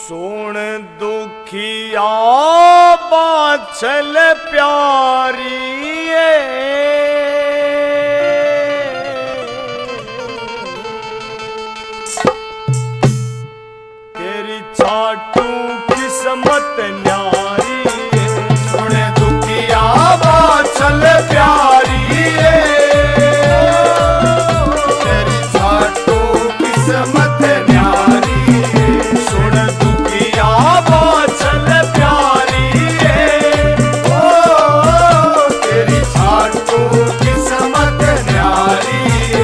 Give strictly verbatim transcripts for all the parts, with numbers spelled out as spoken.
सुन दुखिया बाछल प्यारी तेरी छाटू किस्मत न्यारी सुन दुखिया बाछल प्यारी तेरी छाटू किस्मत न्यारी सुन दुखिया बाछल प्यारी ओ तेरी छाटू किस्मत न्यारी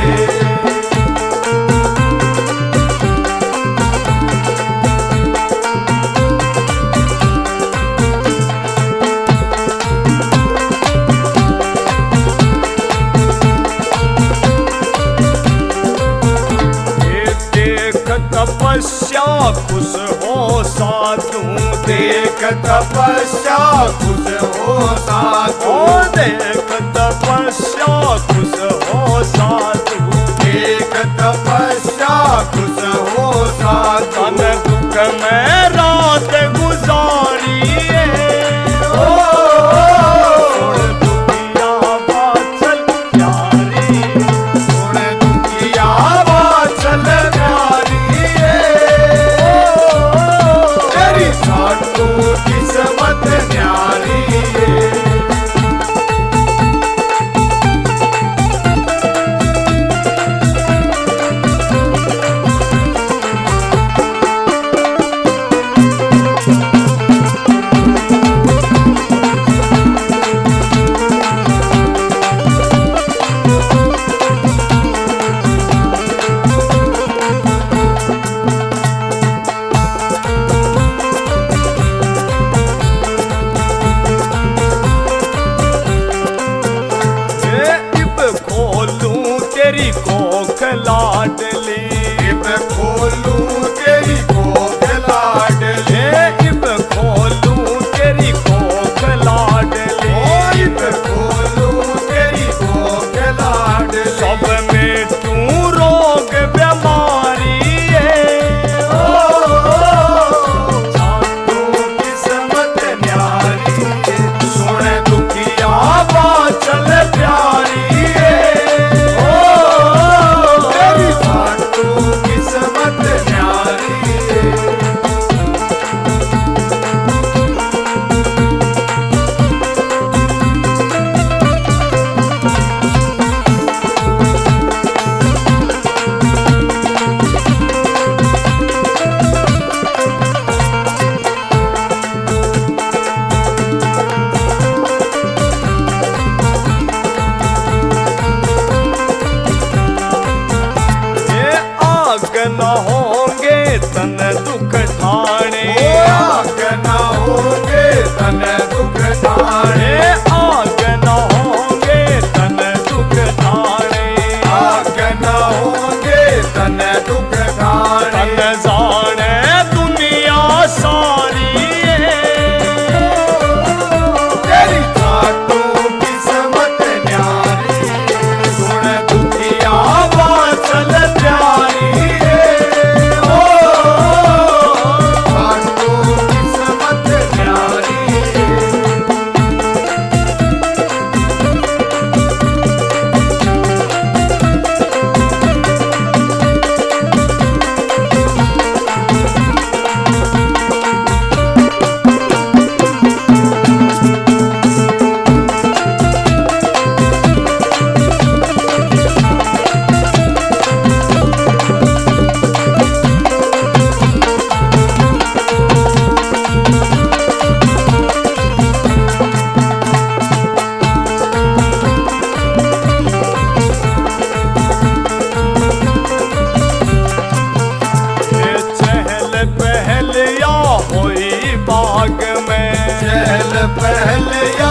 तपस्या खुश हो साधु देख तपस्या खुश हो साधु देख तपस्या खुश हो साधु देख तपस्या खुश हो साधु मन दुख में रात गुजारी ओ सुन दुखिया बाछल प्यारी सुन दुखिया बाछल प्यारी छाटू किस्मत न्यारी तेरी कोख लाडली इब खोलूं तेरी कोख लाडली इब खोलूं तेरी कोख लाडली इब खोलूं तेरी कोख लाडली सब में तू रोग बीमारी ओ छाटू किस्मत न्यारी सुन दुखिया बाछल प्यारी किस्मत न्यारी न होंगे तन दुख ठाणे आग न होंगे तन दुख ठाणे आग न होंगे तन दुख ठाणे आग न होंगे तन दुख ठाणे तन जाने दुनिया सारी तेरी छाटू किस्मत न्यारी सुन दुखिया बाछल प्यारी बाग में चहल पहल या